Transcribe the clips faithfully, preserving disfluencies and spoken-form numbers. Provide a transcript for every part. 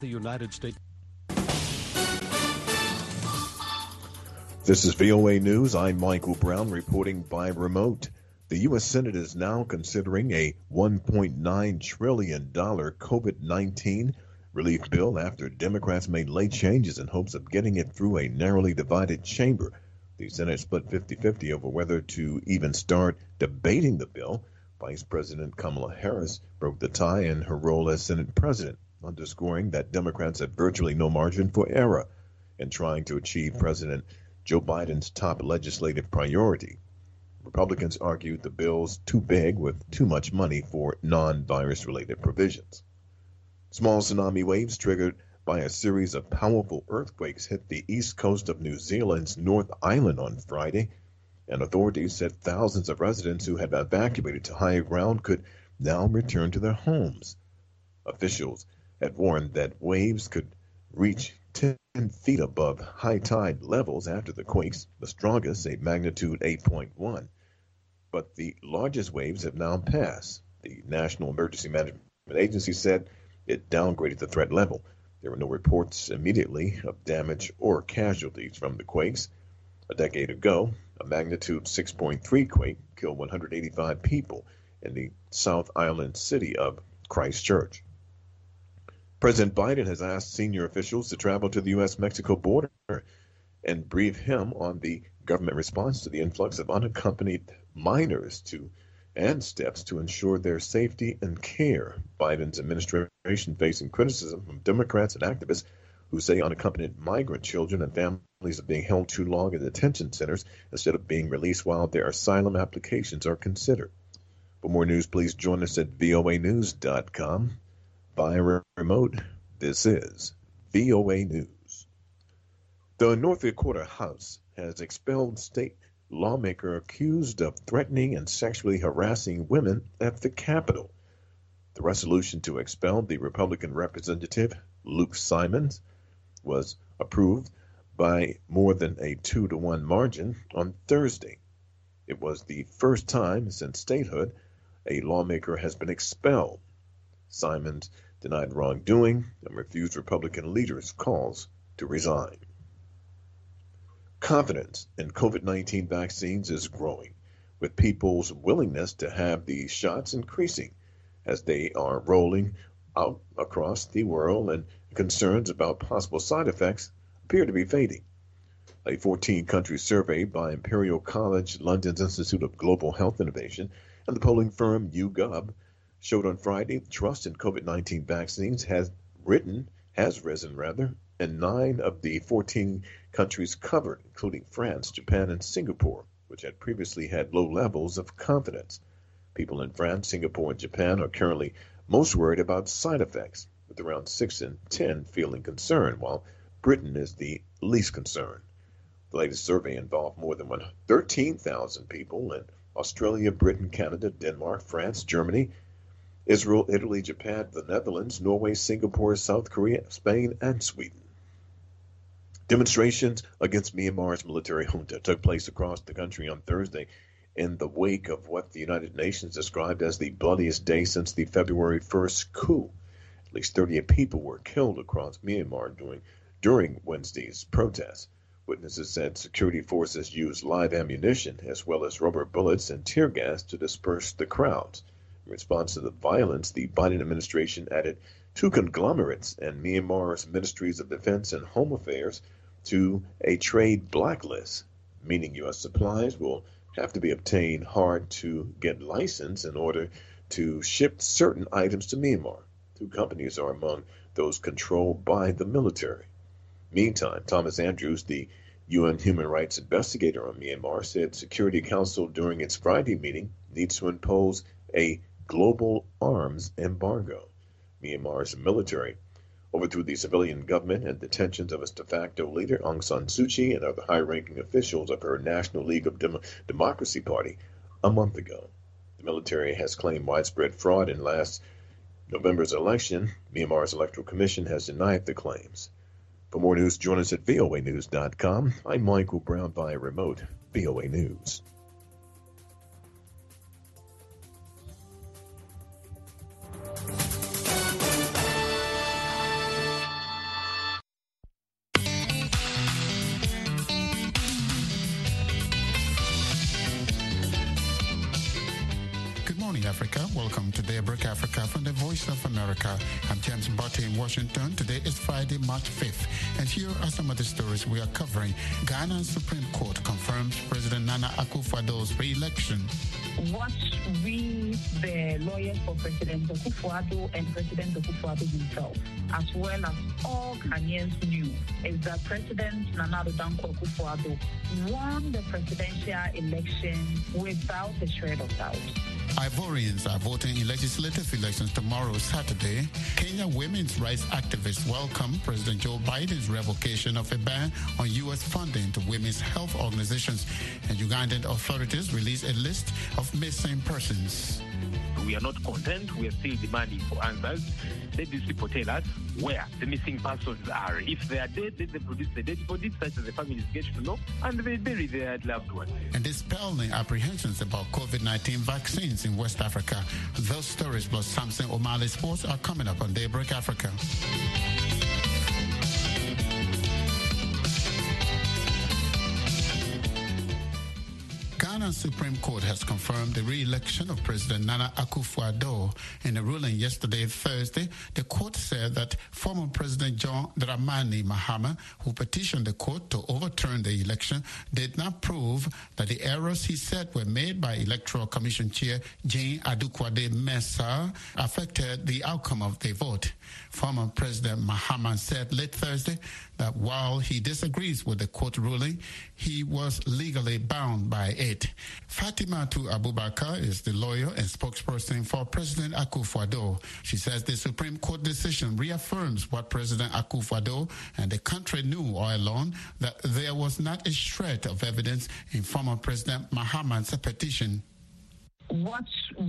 The United States. This is V O A News. I'm Michael Brown reporting by remote. The U S. Senate is now considering a one point nine trillion dollars COVID nineteen relief bill after Democrats made late changes in hopes of getting it through a narrowly divided chamber. The Senate split fifty-fifty over whether to even start debating the bill. Vice President Kamala Harris broke the tie in her role as Senate President, underscoring that Democrats have virtually no margin for error in trying to achieve President Joe Biden's top legislative priority. Republicans argued the bill's too big with too much money for non-virus related provisions. Small tsunami waves triggered by a series of powerful earthquakes hit the east coast of New Zealand's North Island on Friday, and authorities said thousands of residents who had evacuated to higher ground could now return to their homes. Officials had warned that waves could reach ten feet above high tide levels after the quakes, the strongest a magnitude eight point one. But the largest waves have now passed. The National Emergency Management Agency said it downgraded the threat level. There were no reports immediately of damage or casualties from the quakes. A decade ago, a magnitude six point three quake killed one hundred eighty-five people in the South Island city of Christchurch. President Biden has asked senior officials to travel to the U S Mexico border and brief him on the government response to the influx of unaccompanied minors to and steps to ensure their safety and care. Biden's administration facing criticism from Democrats and activists who say unaccompanied migrant children and families are being held too long in detention centers instead of being released while their asylum applications are considered. For more news, please join us at V O A news dot com. Via remote, this is V O A News. The North Dakota House has expelled state lawmaker accused of threatening and sexually harassing women at the Capitol. The resolution to expel the Republican representative, Luke Simons, was approved by more than a two to one margin on Thursday. It was the first time since statehood a lawmaker has been expelled. Simons denied wrongdoing and refused Republican leaders' calls to resign. Confidence in COVID nineteen vaccines is growing, with people's willingness to have these shots increasing as they are rolling out across the world, and concerns about possible side effects appear to be fading. A fourteen-country survey by Imperial College London's Institute of Global Health Innovation and the polling firm YouGov showed on Friday trust in COVID nineteen vaccines has written has risen rather, in nine of the fourteen countries covered, including France, Japan, and Singapore, which had previously had low levels of confidence. People in France, Singapore, and Japan are currently most worried about side effects, with around six in ten feeling concerned, while Britain is the least concerned. The latest survey involved more than thirteen thousand people in Australia, Britain, Canada, Denmark, France, Germany, Israel, Italy, Japan, the Netherlands, Norway, Singapore, South Korea, Spain, and Sweden. Demonstrations against Myanmar's military junta took place across the country on Thursday in the wake of what the United Nations described as the bloodiest day since the February first coup. At least thirty-eight people were killed across Myanmar during, during Wednesday's protests. Witnesses said security forces used live ammunition as well as rubber bullets and tear gas to disperse the crowds. In response to the violence, the Biden administration added two conglomerates and Myanmar's Ministries of Defense and Home Affairs to a trade blacklist, meaning U S supplies will have to be obtained hard to get licensed in order to ship certain items to Myanmar. Two companies are among those controlled by the military. Meantime, Thomas Andrews, the U N human rights investigator on Myanmar, said Security Council during its Friday meeting needs to impose a global arms embargo. Myanmar's military overthrew the civilian government and detentions of its de facto leader Aung San Suu Kyi and other high-ranking officials of her National League of Dem- Democracy Party a month ago. The military has claimed widespread fraud in last November's election. Myanmar's Electoral Commission has denied the claims. For more news, join us at V O A news dot com. I'm Michael Brown via remote, V O A News. morning, Africa. Welcome to Daybreak Africa from the Voice of America. I'm James Botte in Washington. Today is Friday, March fifth. And here are some of the stories we are covering. Ghana's Supreme Court confirms President Nana Akufo-Addo's re-election. What we, the lawyers for President Akufo-Addo and President Akufo-Addo himself, as well as all Ghanaians knew, is that President Nana Addo Dankwa Akufo-Addo won the presidential election without a shred of doubt. Ivorians are voting in legislative elections tomorrow, Saturday. Kenya women's rights activists welcome President Joe Biden's revocation of a ban on U S funding to women's health organizations. And Ugandan authorities release a list of missing persons. We are not content. We are still demanding for answers. Let these people tell us where the missing persons are. If they are dead, let them produce the dead bodies, such as the families get to know, and they bury their loved ones. And dispelling apprehensions about COVID nineteen vaccines in West Africa. Those stories plus Samson O'Malley Sports are coming up on Daybreak Africa. Ghana's Supreme Court has confirmed the re-election of President Nana Akufo-Addo. In a ruling yesterday, Thursday, the court said that former President John Dramani Mahama, who petitioned the court to overturn the election, did not prove that the errors he said were made by Electoral Commission Chair Jane Adukwade-Mensah affected the outcome of the vote. Former President Mahama said late Thursday that while he disagrees with the court ruling, he was legally bound by it. Fatimatu Abubakar is the lawyer and spokesperson for President Akufo-Addo. She says the Supreme Court decision reaffirms what President Akufo-Addo and the country knew all along, that there was not a shred of evidence in former President Mahama's petition. What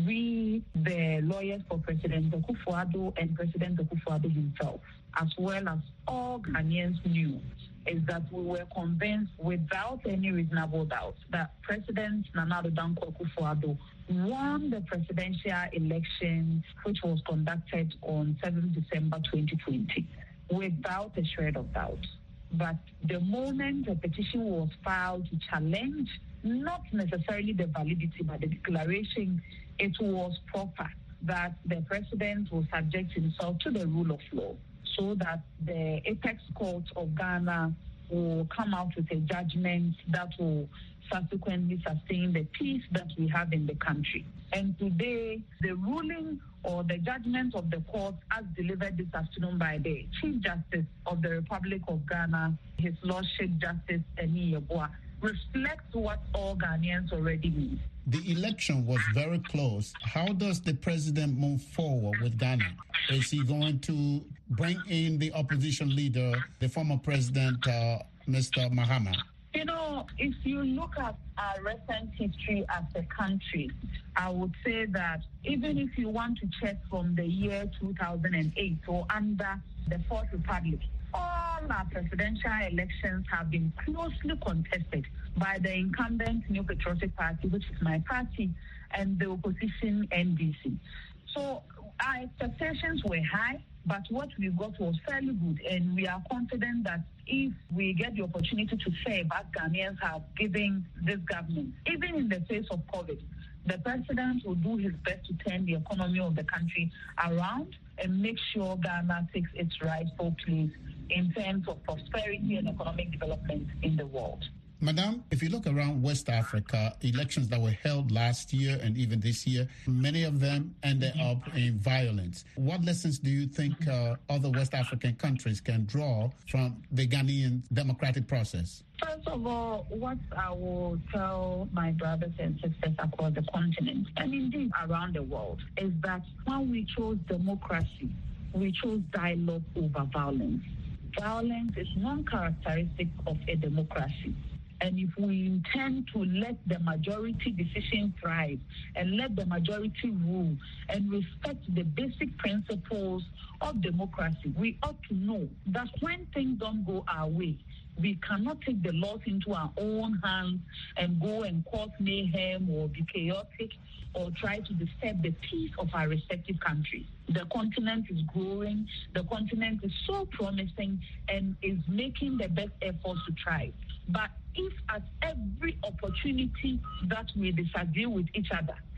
we, the lawyers for President Akufo-Addo and President Akufo-Addo himself, as well as all Ghanaians knew, is that we were convinced without any reasonable doubt that President Nana Addo Dankwa Akufo-Addo won the presidential election, which was conducted on seventh of December twenty twenty, without a shred of doubt. But the moment a petition was filed to challenge not necessarily the validity, but the declaration, it was proper that the president will subject himself to the rule of law, so that the apex court of Ghana will come out with a judgment that will subsequently sustain the peace that we have in the country. And today, the ruling or the judgment of the court as delivered this afternoon by the Chief Justice of the Republic of Ghana, His Lordship Justice Eni Yeboah, reflects what all Ghanaians already knew. The election was very close. How does the president move forward with Ghana? Is he going to bring in the opposition leader, the former president, uh, Mister Mahama? You know, if you look at our recent history as a country, I would say that even if you want to check from the year two thousand eight or under the Fourth Republic, all our presidential elections have been closely contested by the incumbent New Patriotic Party, which is my party, and the opposition N D C. So our expectations were high, but what we got was fairly good, and we are confident that if we get the opportunity to serve as Ghanaians have given this government, even in the face of COVID, the president will do his best to turn the economy of the country around and make sure Ghana takes its rightful place in terms of prosperity and economic development in the world. Madam, if you look around West Africa, elections that were held last year and even this year, many of them ended up in violence. What lessons do you think uh, other West African countries can draw from the Ghanaian democratic process? First of all, what I will tell my brothers and sisters across the continent, and indeed around the world, is that when we chose democracy, we chose dialogue over violence. Violence is non-characteristic of a democracy. And if we intend to let the majority decision thrive and let the majority rule and respect the basic principles of democracy, we ought to know that when things don't go our way, we cannot take the laws into our own hands and go and cause mayhem or be chaotic or try to disturb the peace of our respective countries. The continent is growing, the continent is so promising and is making the best efforts to thrive. But if at every opportunity that we disagree with each other,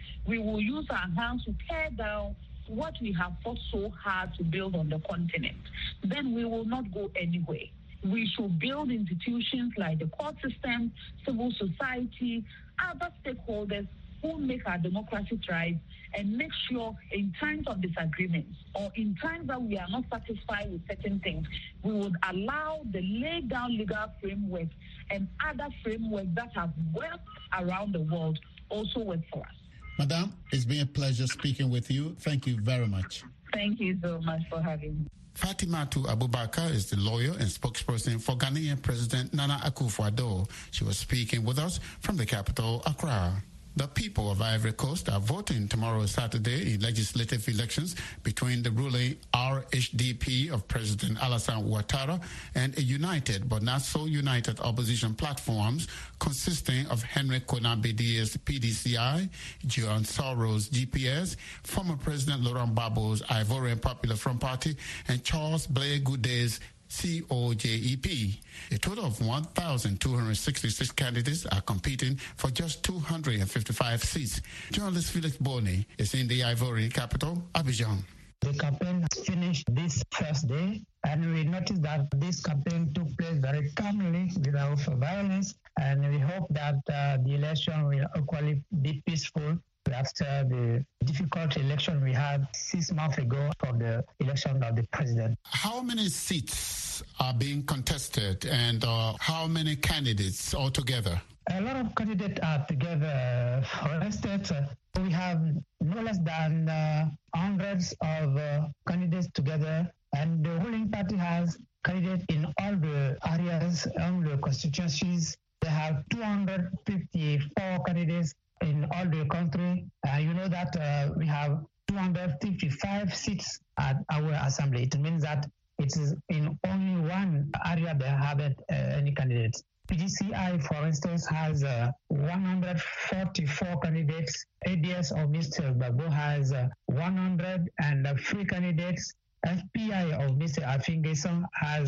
we will use our hands to tear down what we have fought so hard to build on the continent, then we will not go anywhere. We should build institutions like the court system, civil society, other stakeholders who make our democracy thrive, and make sure in times of disagreements or in times that we are not satisfied with certain things, we would allow the laid down legal framework and other frameworks that have worked around the world also work for us. Madam, it's been a pleasure speaking with you. Thank you very much. Thank you so much for having me. Fatimatu Abubakar is the lawyer and spokesperson for Ghanaian President Nana Akufo-Addo. She was speaking with us from the capital, Accra. The people of Ivory Coast are voting tomorrow, Saturday, in legislative elections between the ruling R H D P of President Alassane Ouattara and a united but not so united opposition platforms consisting of Henry Konan Bedia's P D C I, John Soros G P S, former President Laurent Gbagbo's Ivorian Popular Front Party, and Charles Blé Goudé's C O J E P. A total of one thousand two hundred sixty-six candidates are competing for just two hundred fifty-five seats. Journalist Felix Boni is in the Ivory capital, Abidjan. The campaign has finished this first day, and we noticed that this campaign took place very calmly without violence, and we hope that uh, the election will equally be peaceful after the difficult election we had six months ago for the election of the president. How many seats are being contested, and uh, how many candidates altogether? A lot of candidates are together. For instance, uh, we have no less than uh, hundreds of uh, candidates together, and the ruling party has candidates in all the areas, all the constituencies. They have two hundred fifty-four candidates in all the country. Uh, you know that uh, we have two hundred fifty-five seats at our assembly. It means that it is in only one area they haven't uh, any candidates. P D C I, for instance, has uh, one hundred forty-four candidates. A D S of Mister Gbagbo has uh, one hundred three candidates. F P I of Mister Afingeson has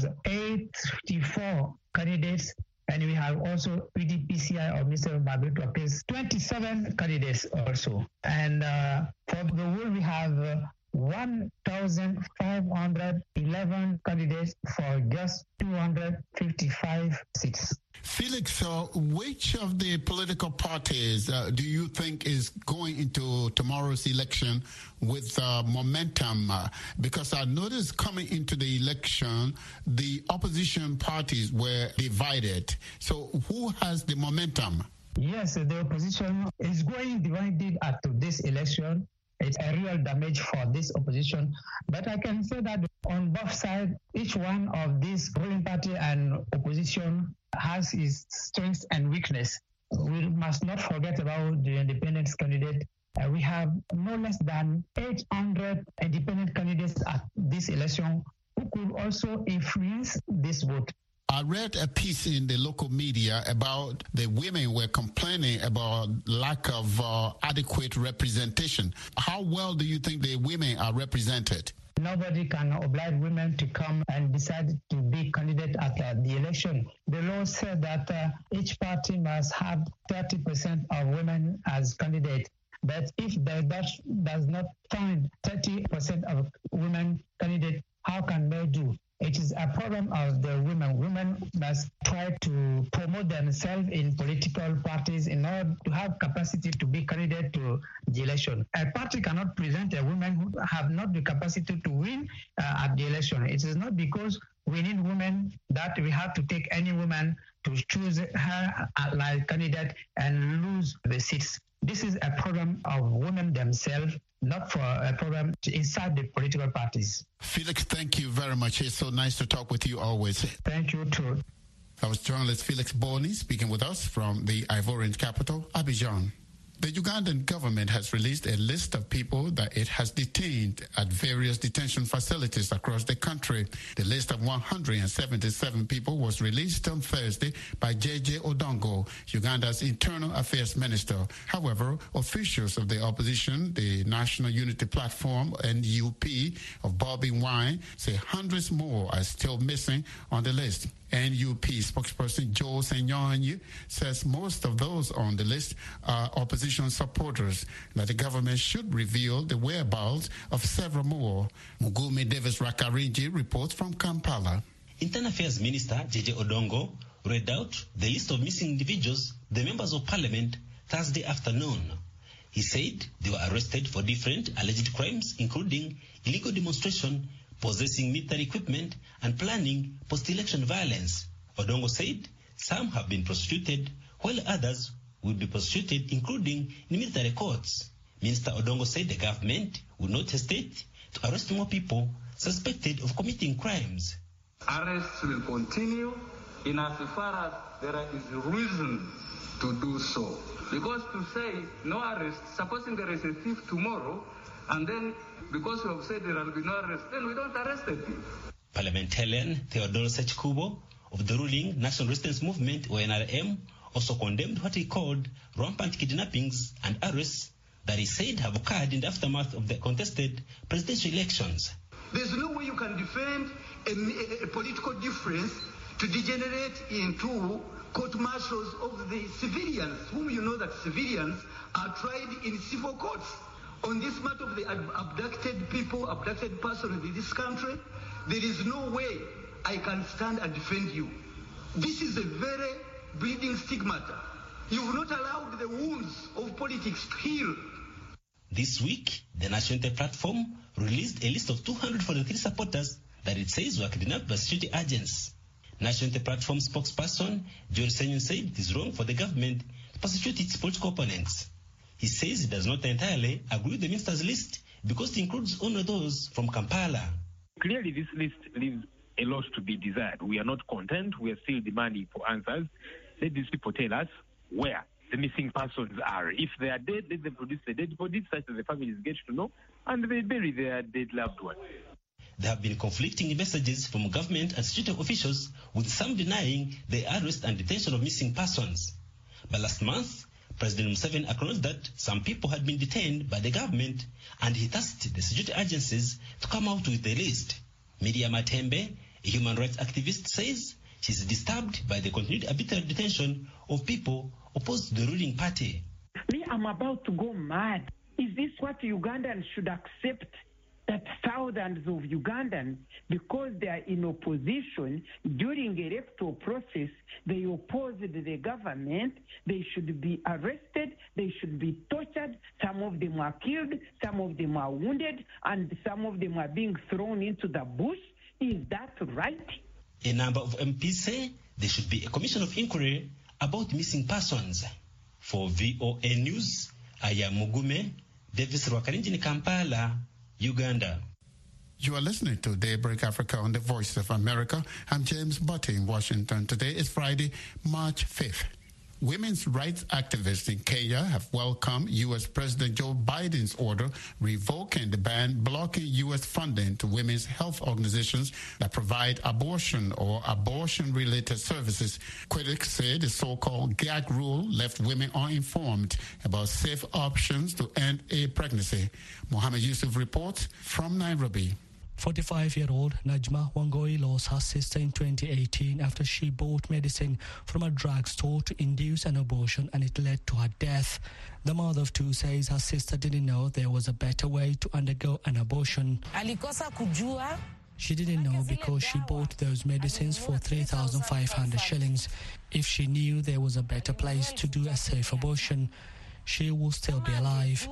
eighty-four candidates. And we have also P D P C I of Mister Babito Case, twenty-seven candidates also. And uh, for the whole, we have uh, one thousand five hundred eleven candidates for just two hundred fifty-five seats. Felix, uh, which of the political parties uh, do you think is going into tomorrow's election with uh, momentum? Uh, because I noticed coming into the election, the opposition parties were divided. So who has the momentum? Yes, the opposition is going divided at this election. It's a real damage for this opposition. But I can say that on both sides, each one of these ruling party and opposition has its strengths and weakness. We must not forget about the independent candidate. Uh, we have no less than eight hundred independent candidates at this election who could also influence this vote. I read a piece in the local media about the women were complaining about lack of uh, adequate representation. How well do you think the women are represented? Nobody can oblige women to come and decide to be candidate at uh, the election. The law said that uh, each party must have thirty percent of women as candidates. But if they does, does not find thirty percent of women candidates, how can they do? It is a problem of the women. Women must try to promote themselves in political parties in order to have capacity to be candidate to the election. A party cannot present a woman who have not the capacity to win uh, at the election. It is not because we need women that we have to take any woman to choose her like candidate and lose the seats. This is a problem of women themselves, not for a problem inside the political parties. Felix, thank you very much. It's so nice to talk with you always. Thank you too. That was journalist Felix Boni speaking with us from the Ivorian capital, Abidjan. The Ugandan government has released a list of people that it has detained at various detention facilities across the country. The list of one hundred seventy-seven people was released on Thursday by J J Odongo, Uganda's Internal Affairs Minister. However, officials of the opposition, the National Unity Platform, N U P, of Bobi Wine, say hundreds more are still missing on the list. N U P spokesperson Joe Senyonyi says most of those on the list are opposition supporters, that the government should reveal the whereabouts of several more. Mugume Davis Rakarinji reports from Kampala. Internal Affairs Minister J J Odongo read out the list of missing individuals, the members of parliament, Thursday afternoon. He said they were arrested for different alleged crimes, including illegal demonstration, possessing military equipment, and planning post-election violence. Odongo said some have been prosecuted, while others will be prosecuted, including in military courts. Minister Odongo said the government would not hesitate to arrest more people suspected of committing crimes. Arrests will continue in as far as there is reason to do so. Because to say no arrest, supposing there is a thief tomorrow, and then because we have said there will be no arrest, then we don't arrest the thief. Parliamentarian Theodore Sechkubo of the ruling National Resistance Movement, O N R M, also condemned what he called rampant kidnappings and arrests that he said have occurred in the aftermath of the contested presidential elections. There's no way you can defend a, a, a political difference to degenerate into court-martials of the civilians, whom you know that civilians are tried in civil courts. On this matter of the abducted people, abducted persons in this country, there is no way I can stand and defend you. This is a very bleeding stigmata. You've not allowed the wounds of politics to heal. This week, the National Unity Platform released a list of two hundred forty-three supporters that it says were kidnapped by security agents. National Unity Platform spokesperson George Senyon said it is wrong for the government to prosecute its political opponents. He says he does not entirely agree with the minister's list because it includes only those from Kampala. Clearly, this list leaves a lot to be desired. We are not content. We are still demanding for answers. Let these people tell us where the missing persons are. If they are dead, let them produce the dead bodies such that the families get to know, and they bury their dead loved ones. There have been conflicting messages from government and security officials, with some denying the arrest and detention of missing persons. But last month, President Museveni acknowledged that some people had been detained by the government, and he tasked the security agencies to come out with the list. Miriam Matembe, a human rights activist, says she is disturbed by the continued arbitrary detention of people opposed to the ruling party. Me, I'm about to go mad. Is this what Ugandans should accept? That thousands of Ugandans, because they are in opposition during the electoral process, they opposed the government, they should be arrested, they should be tortured, some of them are killed, some of them are wounded, and some of them are being thrown into the bush. Is that right? A number of M Ps say there should be a commission of inquiry about missing persons. For V O A News, I am Mugume Davis Rwakarinji in Kampala, Uganda. You are listening to Daybreak Africa on the Voice of America. I'm James Butte in Washington. Today is Friday, March fifth. Women's rights activists in Kenya have welcomed U S President Joe Biden's order revoking the ban blocking U S funding to women's health organizations that provide abortion or abortion-related services. Critics say the so-called gag rule left women uninformed about safe options to end a pregnancy. Mohammed Yusuf reports from Nairobi. forty-five-year-old Najma Wangoi lost her sister in twenty eighteen after she bought medicine from a drugstore to induce an abortion, and it led to her death. The mother of two says her sister didn't know there was a better way to undergo an abortion. Alikosa kujua. She didn't know because she bought those medicines for three thousand five hundred shillings. If she knew there was a better place to do a safe abortion, she will still be alive.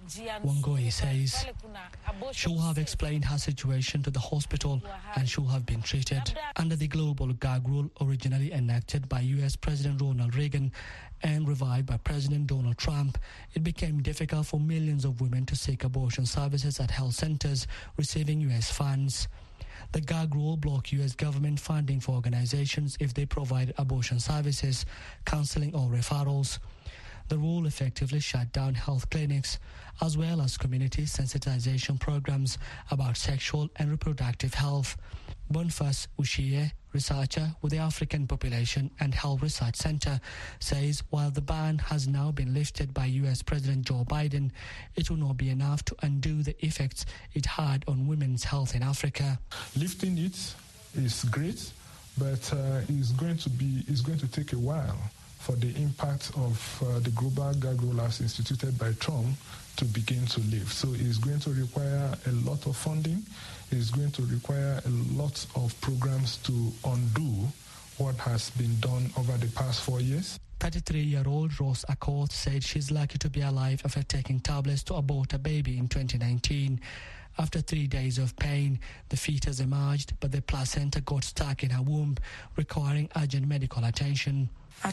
Wangoi says she will have explained her situation to the hospital and she will have been treated. Under the global gag rule originally enacted by U S President Ronald Reagan and revived by President Donald Trump, it became difficult for millions of women to seek abortion services at health centers receiving U S funds. The gag rule blocked U S government funding for organizations if they provide abortion services, counseling or referrals. The rule effectively shut down health clinics as well as community sensitization programs about sexual and reproductive health. Bonfas Ushie, researcher with the African Population and Health Research Center, says while the ban has now been lifted by U S President Joe Biden, it will not be enough to undo the effects it had on women's health in Africa. Lifting it is great, but uh, it's going to be it's going to take a while for the impact of uh, the global gag rollouts instituted by Trump to begin to live. So it's going to require a lot of funding. It's going to require a lot of programs to undo what has been done over the past four years. thirty-three-year-old Rose Accord said she's lucky to be alive after taking tablets to abort a baby in twenty nineteen. After three days of pain, the fetus emerged, but the placenta got stuck in her womb, requiring urgent medical attention.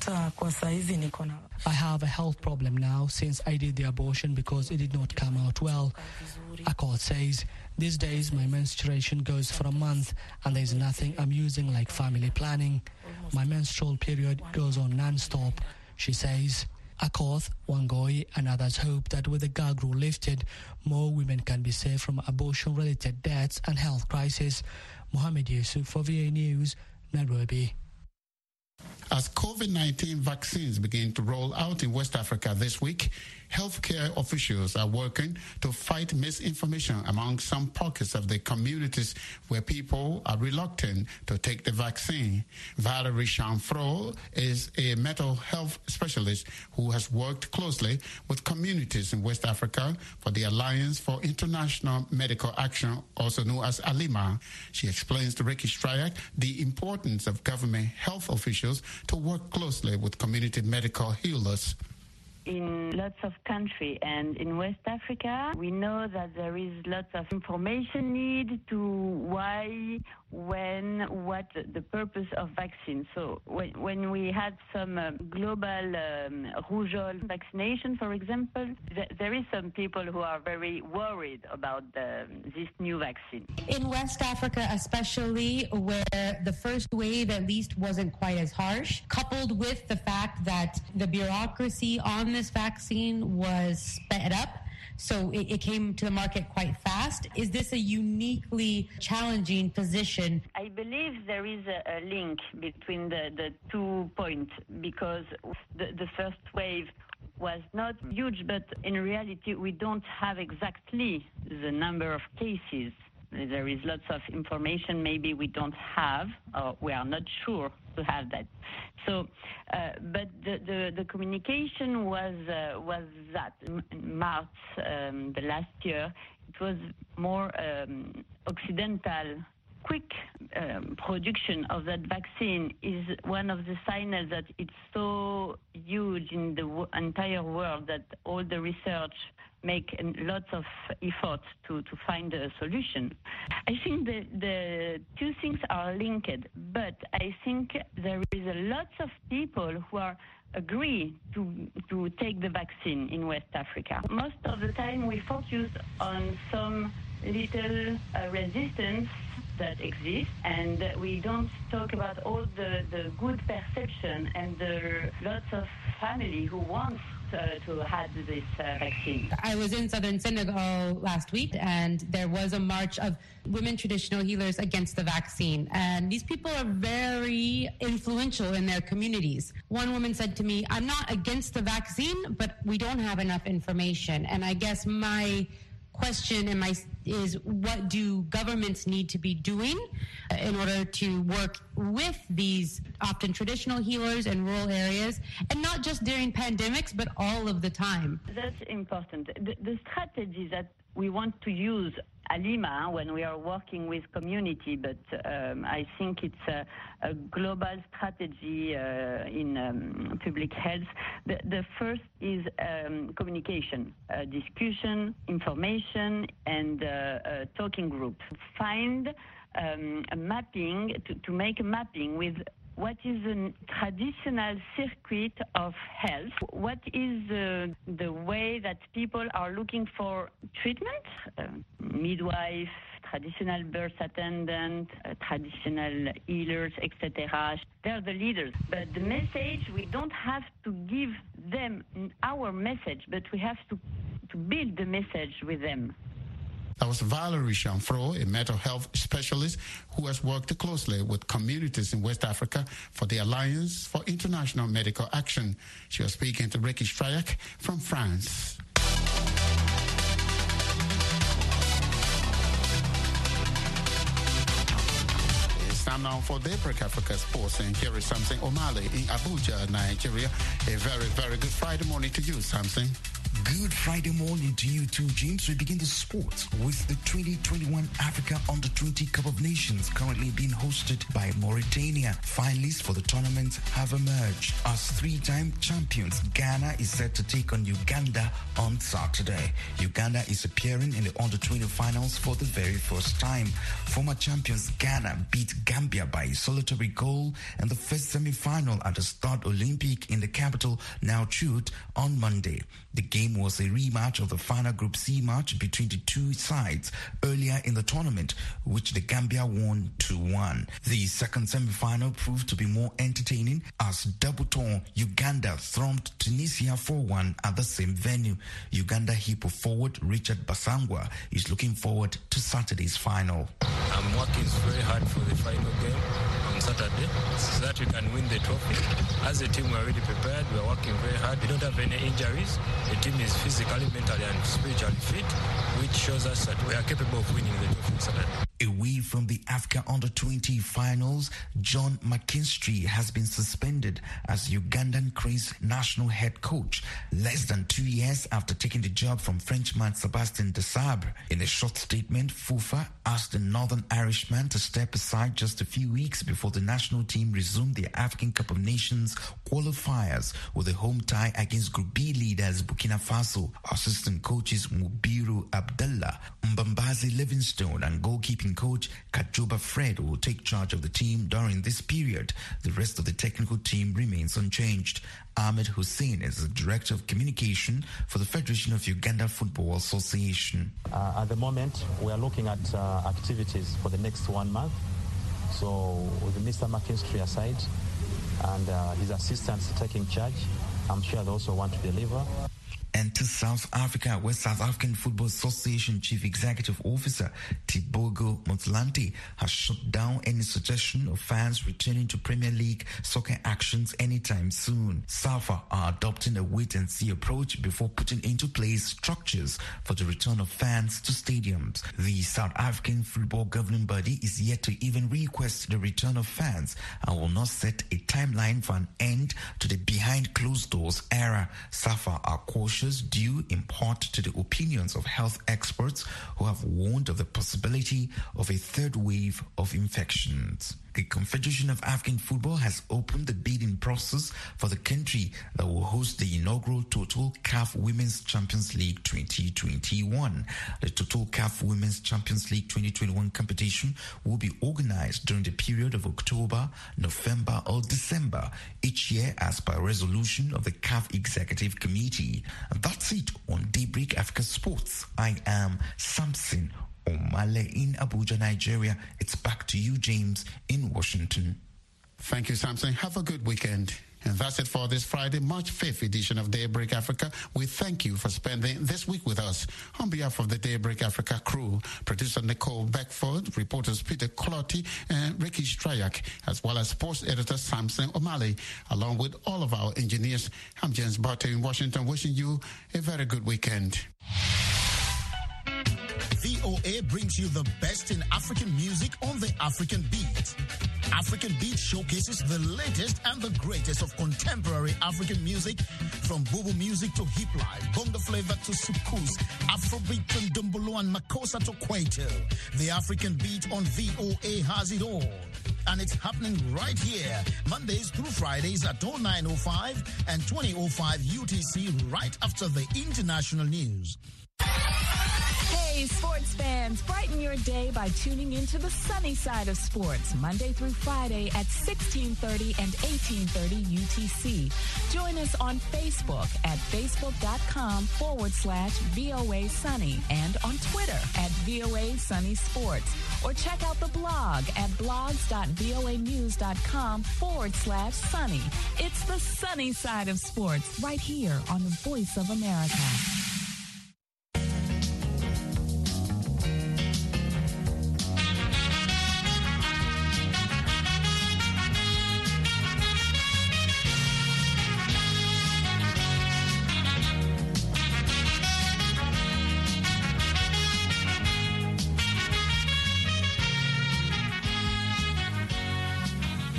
I have a health problem now since I did the abortion because it did not come out well. Accord says, these days my menstruation goes for a month and there's nothing I'm using like family planning. My menstrual period goes on non-stop, she says. Akoth, Wangoi and others hope that with the gag rule lifted, more women can be saved from abortion-related deaths and health crisis. Mohammed Yusuf for V A News, Nairobi. As COVID nineteen vaccines begin to roll out in West Africa this week, healthcare officials are working to fight misinformation among some pockets of the communities where people are reluctant to take the vaccine. Valerie Chanfro is a mental health specialist who has worked closely with communities in West Africa for the Alliance for International Medical Action, also known as ALIMA. She explains to Ricky Stryak the importance of government health officials to work closely with community medical healers. In lots of countries and in West Africa, we know that there is lots of information need to why, when, what the purpose of vaccine. So when, when we had some uh, global um, rougeole vaccination, for example, th- there is some people who are very worried about the, this new vaccine. In West Africa especially, where the first wave at least wasn't quite as harsh, coupled with the fact that the bureaucracy on this vaccine was sped up, so it, it came to the market quite fast. Is this a uniquely challenging position? I believe there is a, a link between the, the two points, because the, the first wave was not huge, but in reality we don't have exactly the number of cases. There is lots of information maybe we don't have, or we are not sure to have that. So, uh, but the, the, the communication was uh, was that in March um, the last year, it was more um, occidental. Quick um, production of that vaccine is one of the signs that it's so huge in the w- entire world that all the research make lots of effort to, to find a solution. I think the, the two things are linked, but I think there is a lot of people who are agree to to take the vaccine in West Africa. Most of the time we focus on some little uh, resistance that exists, and we don't talk about all the, the good perception and the lots of family who wants uh, to have this uh, vaccine. I was in southern Senegal last week, and there was a march of women traditional healers against the vaccine. And these people are very influential in their communities. One woman said to me, I'm not against the vaccine, but we don't have enough information. And I guess my question and my is what do governments need to be doing in order to work with these often traditional healers in rural areas, and not just during pandemics but all of the time? That's important. The, the strategy that we want to use ALIMA when we are working with community, but um, I think it's a, a global strategy uh, in um, public health. The, the first is um, communication, uh, discussion, information, and uh, uh, talking groups. Find um, a mapping, to, to make a mapping with what is a traditional circuit of health? What is uh, the way that people are looking for treatment? Uh, midwife, traditional birth attendant, uh, traditional healers, et cetera. They're the leaders. But the message, we don't have to give them our message, but we have to, to build the message with them. That was Valerie Chanfro, a mental health specialist who has worked closely with communities in West Africa for the Alliance for International Medical Action. She was speaking to Ricky Stryak from France. It's time time now for Daybreak Africa Sports, and here is Samson Omale in Abuja, Nigeria. A very, very good Friday morning to you, Samson. Good Friday morning to you too, James. We begin the sports with the twenty twenty-one Africa Under twenty Cup of Nations currently being hosted by Mauritania. Finalists for the tournament have emerged. As three-time champions, Ghana is set to take on Uganda on Saturday. Uganda is appearing in the Under twenty finals for the very first time. Former champions Ghana beat Gambia by a solitary goal in the first semi-final at the Stade Olympique in the capital, Nouakchott, on Monday. The game was a rematch of the final Group C match between the two sides earlier in the tournament, which the Gambia won two one. The second semi-final proved to be more entertaining as Double-Ton Uganda thumped Tunisia four one at the same venue. Uganda hippo forward Richard Basangwa is looking forward to Saturday's final. I'm working very hard for the final game on Saturday so that we can win the trophy. As a team, we're already prepared. We're working very hard. We don't have any injuries. The team is physically, mentally, and spiritually fit, which shows us that we are capable of winning the trophy on Saturday. Away from the Africa Under twenty finals, John McKinstry has been suspended as Ugandan Cranes national head coach less than two years after taking the job from Frenchman Sebastien Desabre. In a short statement, FUFA asked the Northern Irishman to step aside just a few weeks before the national team resumed the African Cup of Nations qualifiers with a home tie against Group B leaders Burkina Faso. Assistant coaches Mubiru Abdallah, Mbambazi Livingstone and goalkeeping coach Kajoba Fred will take charge of the team during this period. The rest of the technical team remains unchanged. Ahmed Hussein is the Director of Communication for the Federation of Uganda Football Association. Uh, at the moment, we are looking at uh, activities for the next one month. So with Mister McKinstry aside and uh, his assistants taking charge, I'm sure they also want to deliver. And to South Africa, where South African Football Association Chief Executive Officer Tibogo Motlanthe has shut down any suggestion of fans returning to Premier League soccer actions anytime soon. SAFA are adopting a wait-and-see approach before putting into place structures for the return of fans to stadiums. The South African football governing body is yet to even request the return of fans and will not set a timeline for an end to the behind-closed-doors era. SAFA are cautious due in part to the opinions of health experts who have warned of the possibility of a third wave of infections. The Confederation of African Football has opened the bidding process for the country that will host the inaugural Total C A F Women's Champions League twenty twenty-one. The Total C A F Women's Champions League twenty twenty-one competition will be organized during the period of October, November or December each year as per resolution of the C A F Executive Committee. And that's it on Daybreak Africa Sports. I am Samson Omale in Abuja, Nigeria. It's back to you, James, in Washington. Thank you, Samson. Have a good weekend. And that's it for this Friday, March fifth edition of Daybreak Africa. We thank you for spending this week with us. On behalf of the Daybreak Africa crew, producer Nicole Beckford, reporters Peter Clotty and Ricky Strayak, as well as sports editor Samson Omale, along with all of our engineers, I'm James Barter in Washington, wishing you a very good weekend. V O A brings you the best in African music on the African Beat. African Beat showcases the latest and the greatest of contemporary African music, from Bobo music to hip life, bonga flavor to soukous, Afrobeat from Dumbolo and Makossa to Kwaito. The African Beat on V O A has it all. And it's happening right here, Mondays through Fridays at oh nine oh five and twenty oh five U T C, right after the international news. Hey, sports fans, brighten your day by tuning into the sunny side of sports, Monday through Friday at sixteen thirty and eighteen thirty U T C. Join us on Facebook at facebook.com forward slash VOA Sunny and on Twitter at VOA Sunny Sports. Or check out the blog at blogs.voanews.com forward slash sunny. It's the sunny side of sports right here on the Voice of America.